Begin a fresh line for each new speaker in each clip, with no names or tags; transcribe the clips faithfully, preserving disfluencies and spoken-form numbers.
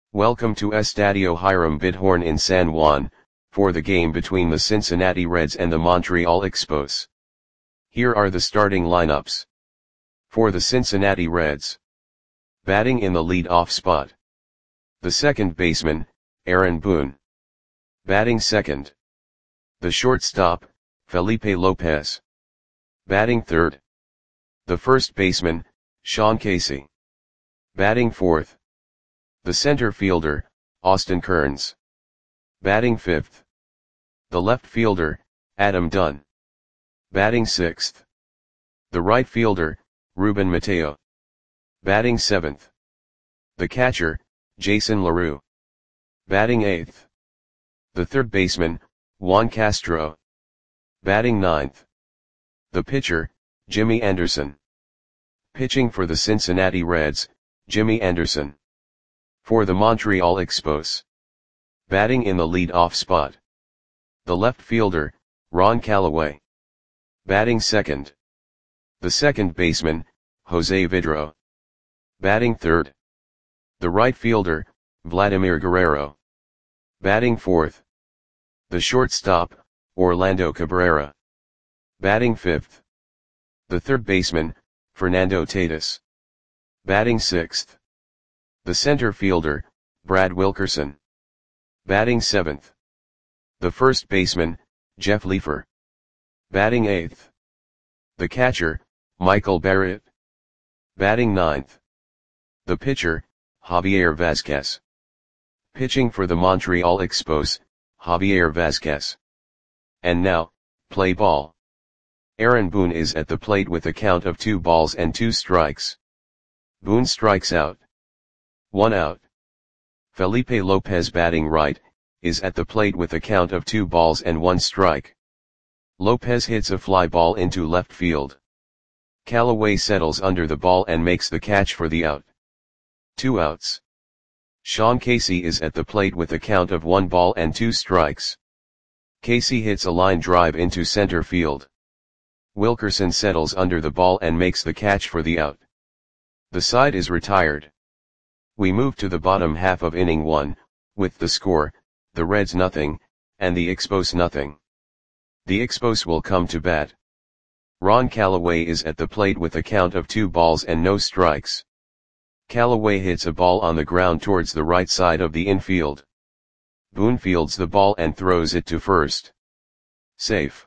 Welcome to Estadio Hiram Bidhorn in San Juan, for the game between the Cincinnati Reds and the Montreal Expos. Here are the starting lineups. For the Cincinnati Reds. Batting in the lead-off spot. The second baseman, Aaron Boone. Batting second. The shortstop, Felipe Lopez. Batting third. The first baseman, Sean Casey. Batting fourth. The center fielder, Austin Kearns. Batting fifth. The left fielder, Adam Dunn. Batting sixth. The right fielder, Ruben Mateo. Batting seventh. The catcher, Jason LaRue. Batting eighth. The third baseman, Juan Castro. Batting ninth. The pitcher, Jimmy Anderson. Pitching for the Cincinnati Reds, Jimmy Anderson. For the Montreal Expos. Batting in the lead-off spot. The left fielder, Ron Callaway. Batting second. The second baseman, Jose Vidro. Batting third. The right fielder, Vladimir Guerrero. Batting fourth. The shortstop, Orlando Cabrera. Batting fifth. The third baseman, Fernando Tatis. Batting sixth. The center fielder, Brad Wilkerson. Batting seventh. The first baseman, Jeff Leefer. Batting eighth. The catcher, Michael Barrett. Batting ninth. The pitcher, Javier Vazquez. Pitching for the Montreal Expos, Javier Vazquez. And now, play ball. Aaron Boone is at the plate with a count of two balls and two strikes. Boone strikes out. One out. Felipe Lopez batting right, is at the plate with a count of two balls and one strike. Lopez hits a fly ball into left field. Callaway settles under the ball and makes the catch for the out. Two outs. Sean Casey is at the plate with a count of one ball and two strikes. Casey hits a line drive into center field. Wilkerson settles under the ball and makes the catch for the out. The side is retired. We move to the bottom half of inning one, with the score, the Reds nothing, and the Expos nothing. The Expos will come to bat. Ron Callaway is at the plate with a count of two balls and no strikes. Callaway hits a ball on the ground towards the right side of the infield. Boone fields the ball and throws it to first. Safe.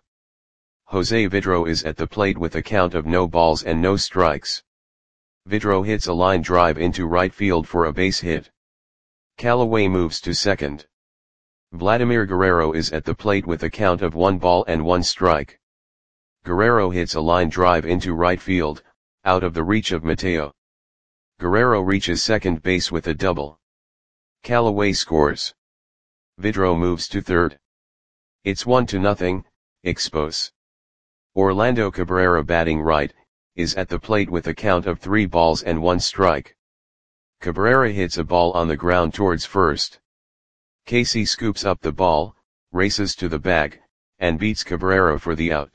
Jose Vidro is at the plate with a count of no balls and no strikes. Vidro hits a line drive into right field for a base hit. Callaway moves to second. Vladimir Guerrero is at the plate with a count of one ball and one strike. Guerrero hits a line drive into right field, out of the reach of Mateo. Guerrero reaches second base with a double. Callaway scores. Vidro moves to third. It's one to nothing, Expos. Orlando Cabrera batting right, is at the plate with a count of three balls and one strike. Cabrera hits a ball on the ground towards first. Casey scoops up the ball, races to the bag, and beats Cabrera for the out.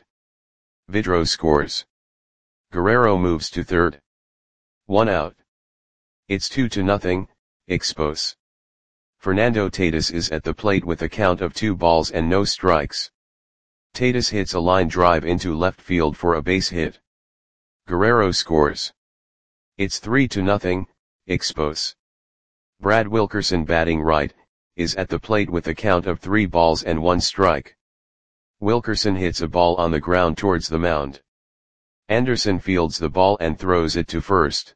Vidro scores. Guerrero moves to third. One out. It's two to nothing, Expos. Fernando Tatis is at the plate with a count of two balls and no strikes. Tatis hits a line drive into left field for a base hit. Guerrero scores. It's three to nothing, Expos. Brad Wilkerson batting right, is at the plate with a count of three balls and one strike. Wilkerson hits a ball on the ground towards the mound. Anderson fields the ball and throws it to first.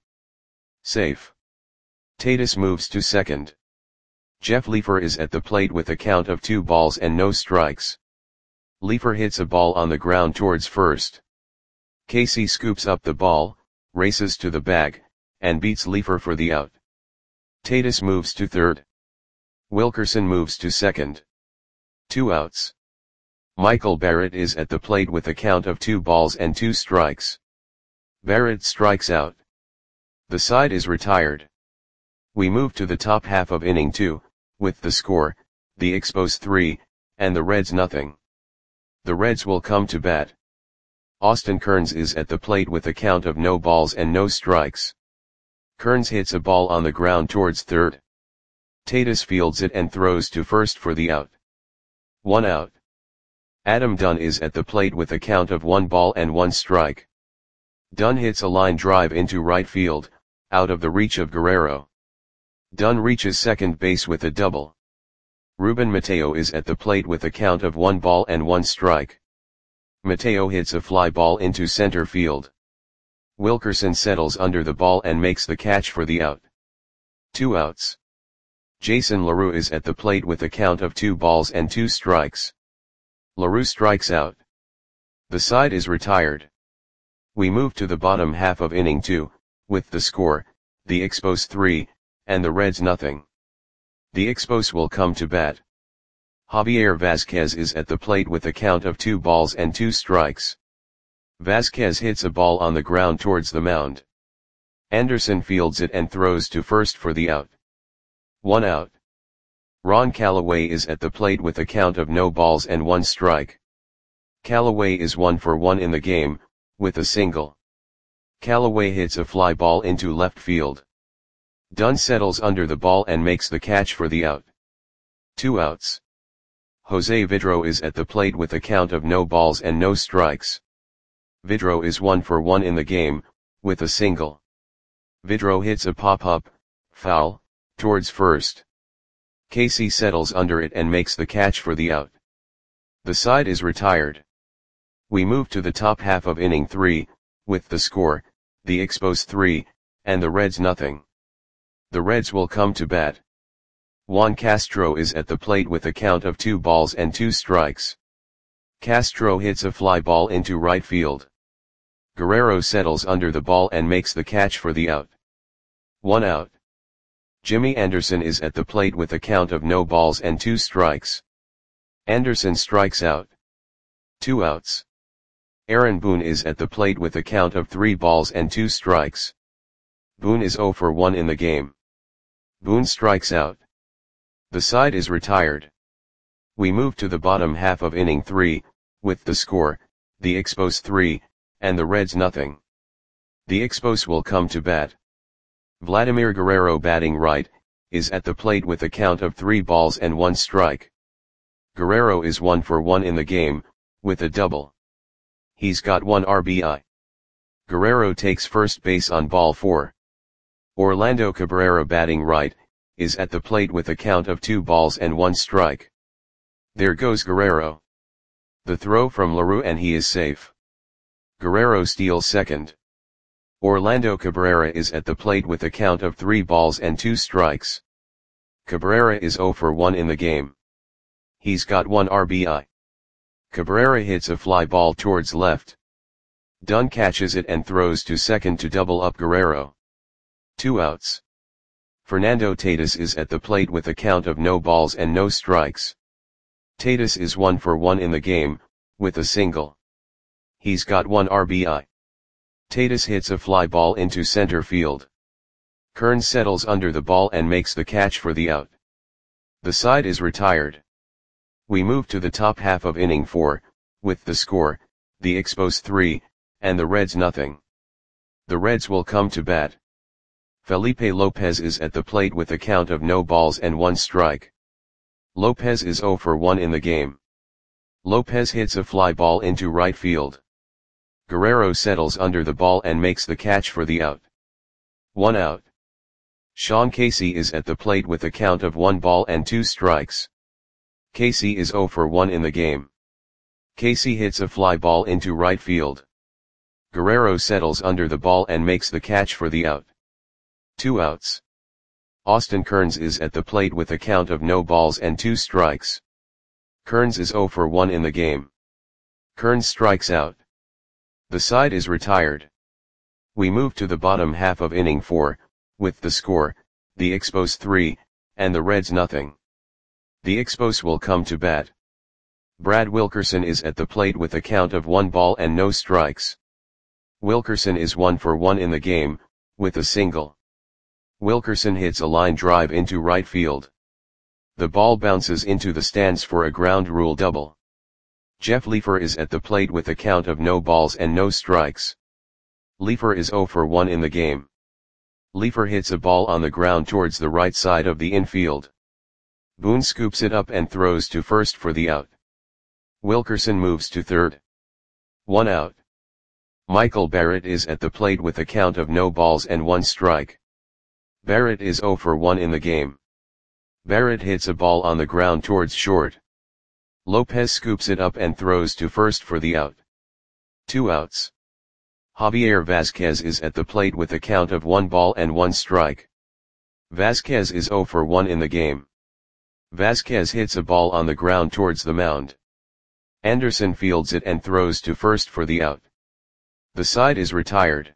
Safe. Tatis moves to second. Jeff Leefer is at the plate with a count of two balls and no strikes. Leefer hits a ball on the ground towards first. Casey scoops up the ball, races to the bag, and beats Leefer for the out. Tatis moves to third. Wilkerson moves to second. Two outs. Michael Barrett is at the plate with a count of two balls and two strikes. Barrett strikes out. The side is retired. We move to the top half of inning two, with the score, the Expos three, and the Reds nothing. The Reds will come to bat. Austin Kearns is at the plate with a count of no balls and no strikes. Kearns hits a ball on the ground towards third. Tatis fields it and throws to first for the out. One out. Adam Dunn is at the plate with a count of one ball and one strike. Dunn hits a line drive into right field, out of the reach of Guerrero. Dunn reaches second base with a double. Ruben Mateo is at the plate with a count of one ball and one strike. Mateo hits a fly ball into center field. Wilkerson settles under the ball and makes the catch for the out. Two outs. Jason LaRue is at the plate with a count of two balls and two strikes. LaRue strikes out. The side is retired. We move to the bottom half of inning two, with the score, the Expos three, and the Reds nothing. The Expos will come to bat. Javier Vazquez is at the plate with a count of two balls and two strikes. Vazquez hits a ball on the ground towards the mound. Anderson fields it and throws to first for the out. One out. Ron Callaway is at the plate with a count of no balls and one strike. Callaway is one for one in the game, with a single. Callaway hits a fly ball into left field. Dunn settles under the ball and makes the catch for the out. Two outs. Jose Vidro is at the plate with a count of no balls and no strikes. Vidro is one for one in the game, with a single. Vidro hits a pop-up, foul, towards first. Casey settles under it and makes the catch for the out. The side is retired. We move to the top half of inning three, with the score, the Expos three, and the Reds nothing. The Reds will come to bat. Juan Castro is at the plate with a count of two balls and two strikes. Castro hits a fly ball into right field. Guerrero settles under the ball and makes the catch for the out. One out. Jimmy Anderson is at the plate with a count of no balls and two strikes. Anderson strikes out. Two outs. Aaron Boone is at the plate with a count of three balls and two strikes. Boone is zero for one in the game. Boone strikes out. The side is retired. We move to the bottom half of inning three, with the score, the Expos three, and the Reds nothing. The Expos will come to bat. Vladimir Guerrero batting right, is at the plate with a count of three balls and one strike. Guerrero is one for one in the game, with a double. He's got one R B I. Guerrero takes first base on ball four. Orlando Cabrera batting right, is at the plate with a count of two balls and one strike. There goes Guerrero. The throw from LaRue and he is safe. Guerrero steals second. Orlando Cabrera is at the plate with a count of three balls and two strikes. Cabrera is zero for one in the game. He's got one R B I. Cabrera hits a fly ball towards left. Dunn catches it and throws to second to double up Guerrero. Two outs. Fernando Tatis is at the plate with a count of no balls and no strikes. Tatis is one for one in the game, with a single. He's got one R B I. Tatis hits a fly ball into center field. Kearns settles under the ball and makes the catch for the out. The side is retired. We move to the top half of inning four, with the score, the Expos three, and the Reds nothing. The Reds will come to bat. Felipe Lopez is at the plate with a count of no balls and one strike. Lopez is zero for one in the game. Lopez hits a fly ball into right field. Guerrero settles under the ball and makes the catch for the out. One out. Sean Casey is at the plate with a count of one ball and two strikes. Casey is zero for one in the game. Casey hits a fly ball into right field. Guerrero settles under the ball and makes the catch for the out. Two outs. Austin Kearns is at the plate with a count of no balls and two strikes. Kearns is zero for one in the game. Kearns strikes out. The side is retired. We move to the bottom half of inning four, with the score, the Expos three, and the Reds nothing. The Expos will come to bat. Brad Wilkerson is at the plate with a count of one ball and no strikes. Wilkerson is one for one in the game, with a single. Wilkerson hits a line drive into right field. The ball bounces into the stands for a ground rule double. Jeff Leefer is at the plate with a count of no balls and no strikes. Leefer is zero for one in the game. Leefer hits a ball on the ground towards the right side of the infield. Boone scoops it up and throws to first for the out. Wilkerson moves to third. One out. Michael Barrett is at the plate with a count of no balls and one strike. Barrett is oh for one in the game. Barrett hits a ball on the ground towards short. Lopez scoops it up and throws to first for the out. Two outs. Javier Vazquez is at the plate with a count of one ball and one strike. Vazquez is oh for one in the game. Vazquez hits a ball on the ground towards the mound. Anderson fields it and throws to first for the out. The side is retired.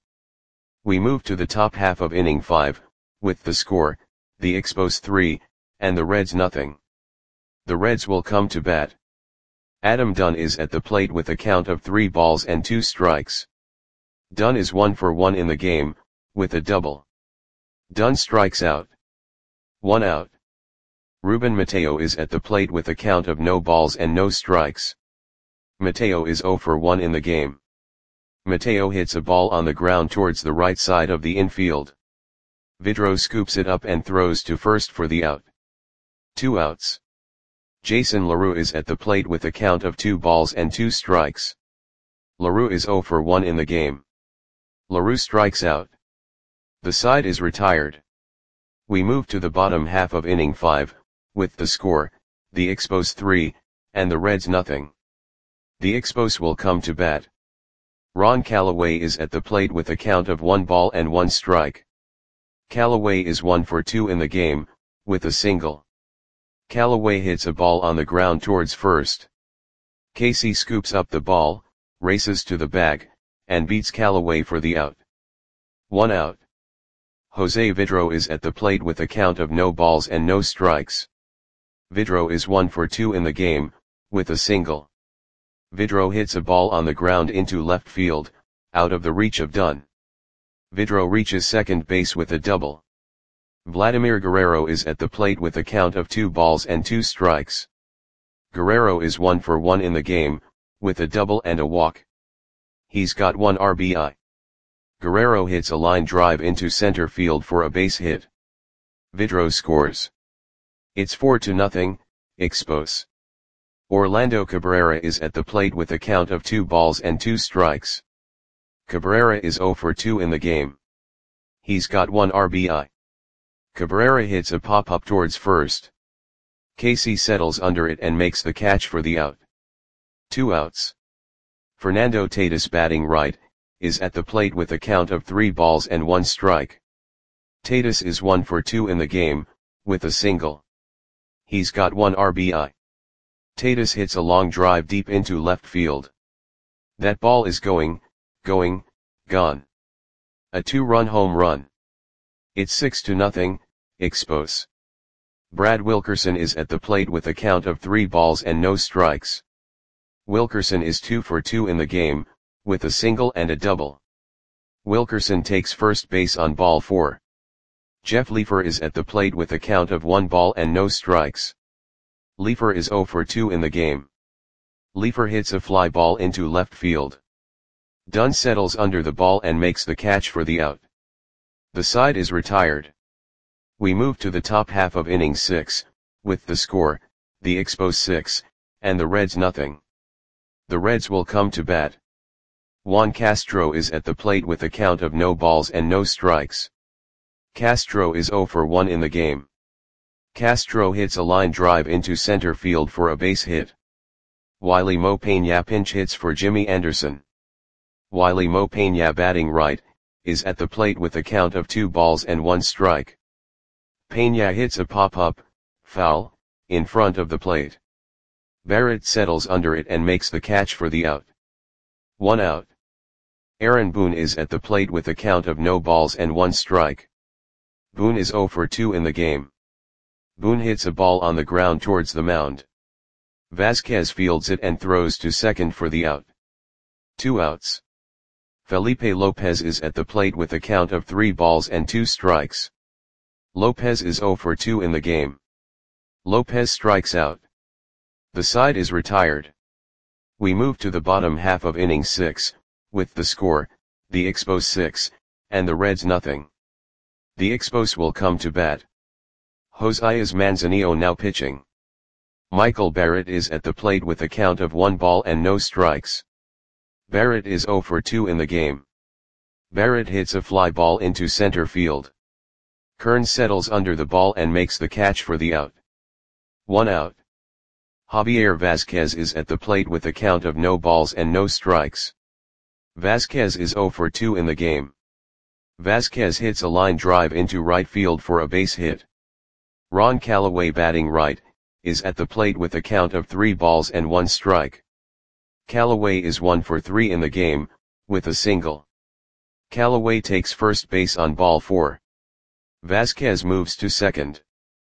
We move to the top half of inning five, with the score, the Expos three, and the Reds nothing. The Reds will come to bat. Adam Dunn is at the plate with a count of three balls and two strikes. Dunn is one for one in the game, with a double. Dunn strikes out. One out. Ruben Mateo is at the plate with a count of no balls and no strikes. Mateo is oh for one in the game. Mateo hits a ball on the ground towards the right side of the infield. Vidro scoops it up and throws to first for the out. Two outs. Jason LaRue is at the plate with a count of two balls and two strikes. LaRue is oh for one in the game. LaRue strikes out. The side is retired. We move to the bottom half of inning five, with the score, the Expos three, and the Reds nothing. The Expos will come to bat. Ron Callaway is at the plate with a count of one ball and one strike. Callaway is one for two in the game, with a single. Callaway hits a ball on the ground towards first. Casey scoops up the ball, races to the bag, and beats Callaway for the out. One out. Jose Vidro is at the plate with a count of no balls and no strikes. Vidro is one for two in the game, with a single. Vidro hits a ball on the ground into left field, out of the reach of Dunn. Vidro reaches second base with a double. Vladimir Guerrero is at the plate with a count of two balls and two strikes. Guerrero is one for one in the game, with a double and a walk. He's got one R B I. Guerrero hits a line drive into center field for a base hit. Vidro scores. It's four to nothing, Expos. Orlando Cabrera is at the plate with a count of two balls and two strikes. Cabrera is oh for two in the game. He's got one R B I. Cabrera hits a pop-up towards first. Casey settles under it and makes the catch for the out. Two outs. Fernando Tatis, batting right, is at the plate with a count of three balls and one strike. Tatis is one for two in the game, with a single. He's got one R B I. Tatis hits a long drive deep into left field. That ball is going, going, gone. A two-run home run. It's six to nothing, Expos. Brad Wilkerson is at the plate with a count of three balls and no strikes. Wilkerson is two for two in the game, with a single and a double. Wilkerson takes first base on ball four. Jeff Leefer is at the plate with a count of one ball and no strikes. Leefer is oh for two in the game. Leefer hits a fly ball into left field. Dunn settles under the ball and makes the catch for the out. The side is retired. We move to the top half of inning six, with the score, the Expos six, and the Reds nothing. The Reds will come to bat. Juan Castro is at the plate with a count of no balls and no strikes. Castro is oh for one in the game. Castro hits a line drive into center field for a base hit. Wiley Mo Peña pinch hits for Jimmy Anderson. Wiley Mo Peña, batting right, is at the plate with a count of two balls and one strike. Peña hits a pop-up, foul, in front of the plate. Barrett settles under it and makes the catch for the out. One out. Aaron Boone is at the plate with a count of no balls and one strike. Boone is oh for two in the game. Boone hits a ball on the ground towards the mound. Vazquez fields it and throws to second for the out. Two outs. Felipe Lopez is at the plate with a count of three balls and two strikes. Lopez is oh for two in the game. Lopez strikes out. The side is retired. We move to the bottom half of inning six, with the score, the Expos six, and the Reds nothing. The Expos will come to bat. Josias Manzanillo now pitching. Michael Barrett is at the plate with a count of one ball and no strikes. Barrett is zero for two in the game. Barrett hits a fly ball into center field. Kearns settles under the ball and makes the catch for the out. One out. Javier Vazquez is at the plate with a count of no balls and no strikes. Vazquez is zero for two in the game. Vazquez hits a line drive into right field for a base hit. Ron Callaway, batting right, is at the plate with a count of three balls and one strike. Callaway is one for three in the game, with a single. Callaway takes first base on ball four. Vazquez moves to second.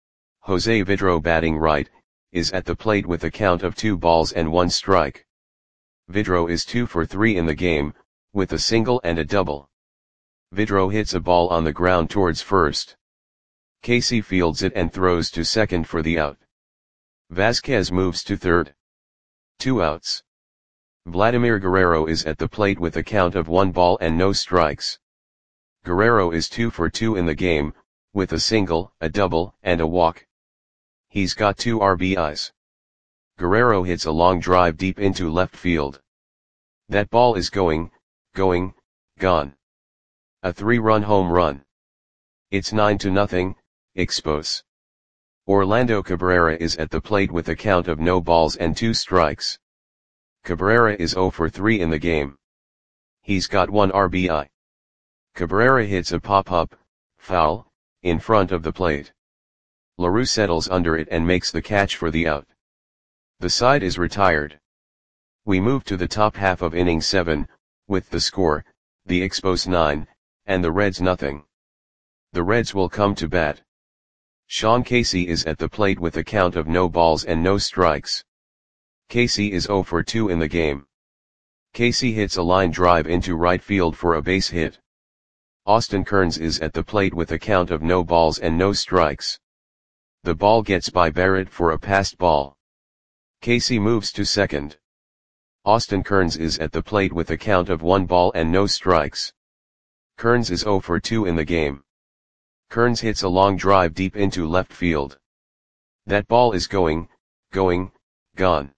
Jose Vidro, batting right, is at the plate with a count of two balls and one strike. Vidro is two for three in the game, with a single and a double. Vidro hits a ball on the ground towards first. Casey fields it and throws to second for the out. Vazquez moves to third. Two outs. Vladimir Guerrero is at the plate with a count of one ball and no strikes. Guerrero is two for two in the game, with a single, a double, and a walk. He's got two R B Is. Guerrero hits a long drive deep into left field. That ball is going, going, gone. A three-run home run. It's nine to nothing, Expos. Orlando Cabrera is at the plate with a count of no balls and two strikes. Cabrera is zero for three in the game. He's got one R B I. Cabrera hits a pop-up, foul, in front of the plate. LaRue settles under it and makes the catch for the out. The side is retired. We move to the top half of inning seven, with the score, the Expos nine, and the Reds nothing. The Reds will come to bat. Sean Casey is at the plate with a count of no balls and no strikes. Casey is zero for two in the game. Casey hits a line drive into right field for a base hit. Austin Kearns is at the plate with a count of no balls and no strikes. The ball gets by Barrett for a passed ball. Casey moves to second. Austin Kearns is at the plate with a count of one ball and no strikes. Kearns is zero for two in the game. Kearns hits a long drive deep into left field. That ball is going, going, gone.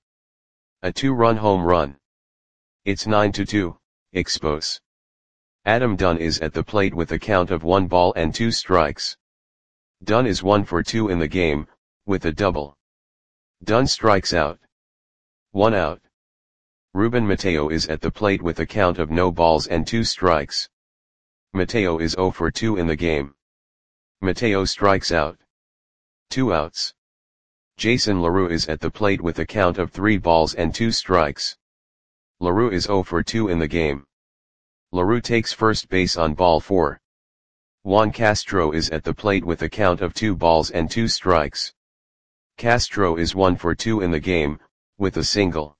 A two-run home run. It's nine to two, Expos. Adam Dunn is at the plate with a count of one ball and two strikes. Dunn is one for two in the game, with a double. Dunn strikes out. One out. Ruben Mateo is at the plate with a count of no balls and two strikes. Mateo is zero for two in the game. Mateo strikes out. Two outs. Jason LaRue is at the plate with a count of three balls and two strikes. LaRue is zero for two in the game. LaRue takes first base on ball four. Juan Castro is at the plate with a count of two balls and two strikes. Castro is one for two in the game, with a single.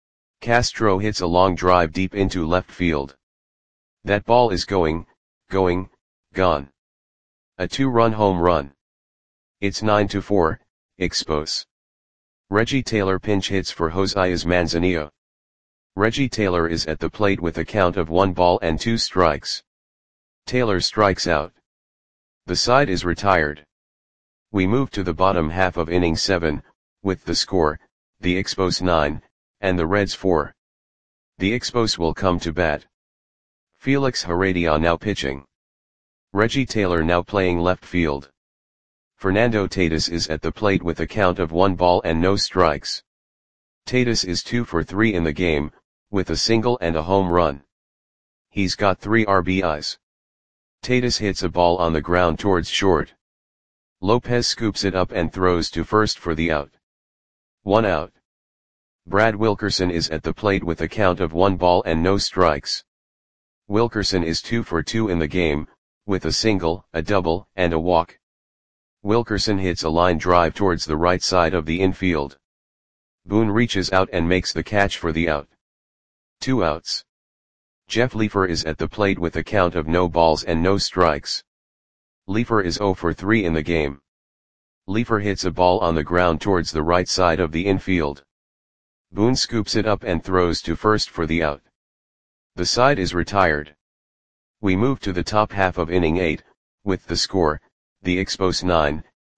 Castro hits a long drive deep into left field. That ball is going, going, gone. A two-run home run. It's nine to four, Expos. Reggie Taylor pinch hits for Josias Manzanillo. Reggie Taylor is at the plate with a count of one ball and two strikes. Taylor strikes out. The side is retired. We move to the bottom half of inning seven, with the score, the Expos nine, and the Reds four. The Expos will come to bat. Felix Heredia now pitching. Reggie Taylor now playing left field. Fernando Tatis is at the plate with a count of one ball and no strikes. Tatis is two for three in the game, with a single and a home run. He's got three R B Is. Tatis hits a ball on the ground towards short. Lopez scoops it up and throws to first for the out. One out. Brad Wilkerson is at the plate with a count of one ball and no strikes. Wilkerson is two for two in the game, with a single, a double, and a walk. Wilkerson hits a line drive towards the right side of the infield. Boone reaches out and makes the catch for the out. Two outs. Jeff Leefer is at the plate with a count of no balls and no strikes. Leefer is zero for three in the game. Leefer hits a ball on the ground towards the right side of the infield. Boone scoops it up and throws to first for the out. The side is retired. We move to the top half of inning eight, with the score, the Expos nine,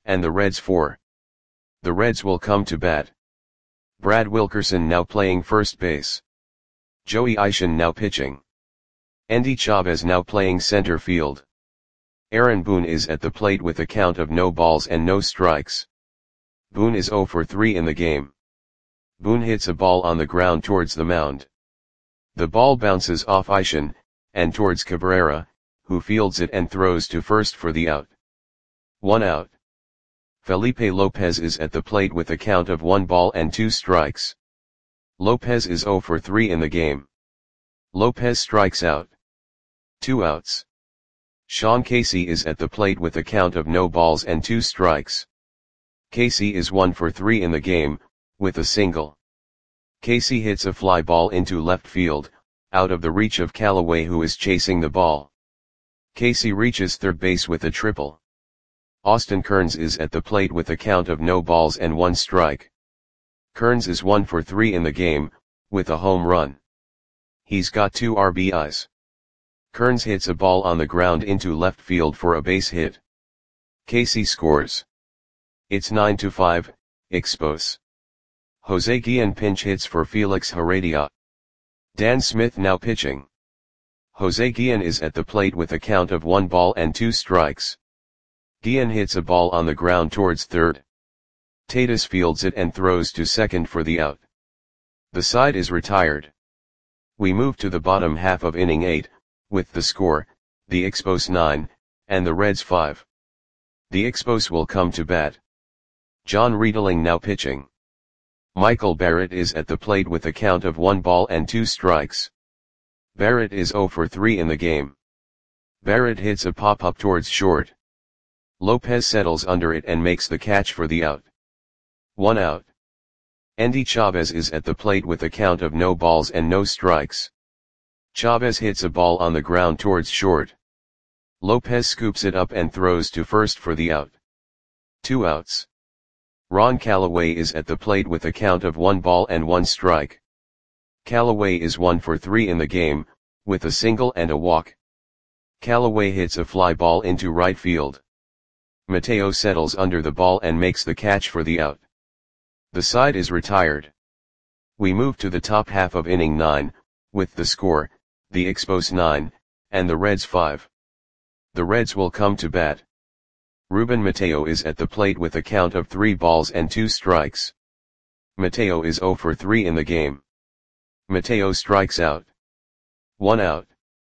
and the Reds four. The Reds will come to bat. Brad Wilkerson now playing first base. Joey Isham now pitching. Endy Chavez now playing center field. Aaron Boone is at the plate with a count of no balls and no strikes. Boone is zero for three in the game. Boone hits a ball on the ground towards the mound. The ball bounces off Isham, and towards Cabrera, who fields it and throws to first for the out. One out. Felipe Lopez is at the plate with a count of one ball and two strikes. Lopez is zero for three in the game. Lopez strikes out. Two outs. Sean Casey is at the plate with a count of no balls and two strikes. Casey is one for three in the game, with a single. Casey hits a fly ball into left field, out of the reach of Callaway, who is chasing the ball. Casey reaches third base with a triple. Austin Kearns is at the plate with a count of no balls and one strike. Kearns is one for three in the game, with a home run. He's got two R B Is. Kearns hits a ball on the ground into left field for a base hit. Casey scores. It's nine to five, Expos. Jose Guillen pinch hits for Felix Heredia. Dan Smith now pitching. Jose Guillen is at the plate with a count of one ball and two strikes. Guillen hits a ball on the ground towards third. Tatis fields it and throws to second for the out. The side is retired. We move to the bottom half of inning eight, with the score, the Expos nine, and the Reds five. The Expos will come to bat. John Riedling now pitching. Michael Barrett is at the plate with a count of one ball and two strikes. Barrett is zero for three in the game. Barrett hits a pop-up towards short. Lopez settles under it and makes the catch for the out. One out. Endy Chavez is at the plate with a count of no balls and no strikes. Chavez hits a ball on the ground towards short. Lopez scoops it up and throws to first for the out. Two outs. Ron Callaway is at the plate with a count of one ball and one strike. Callaway is one for three in the game, with a single and a walk. Callaway hits a fly ball into right field. Mateo settles under the ball and makes the catch for the out. The side is retired. We move to the top half of inning nine, with the score, the Expos nine, and the Reds five. The Reds will come to bat. Ruben Mateo is at the plate with a count of three balls and two strikes. Mateo is zero for three in the game. Mateo strikes out. One out.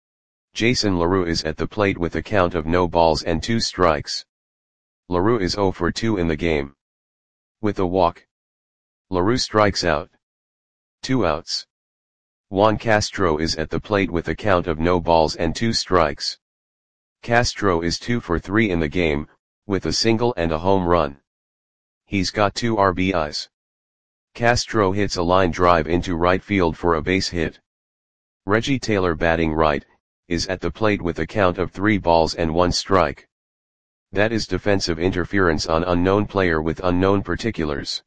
Jason LaRue is at the plate with a count of no balls and two strikes. LaRue is zero for two in the game. With a walk. LaRue strikes out. Two outs. Juan Castro is at the plate with a count of no balls and two strikes. Castro is two for three in the game, with a single and a home run. He's got two R B Is. Castro hits a line drive into right field for a base hit. Reggie Taylor, batting right, is at the plate with a count of three balls and one strike. That is defensive interference on unknown player with unknown particulars.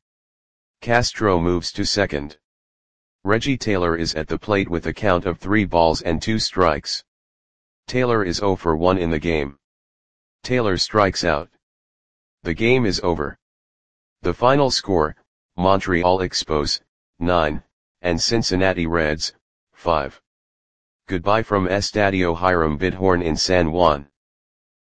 Castro moves to second. Reggie Taylor is at the plate with a count of three balls and two strikes. Taylor is zero for one in the game. Taylor strikes out. The game is over. The final score, Montreal Expos, nine, and Cincinnati Reds, five. Goodbye from Estadio Hiram Bidhorn in San Juan.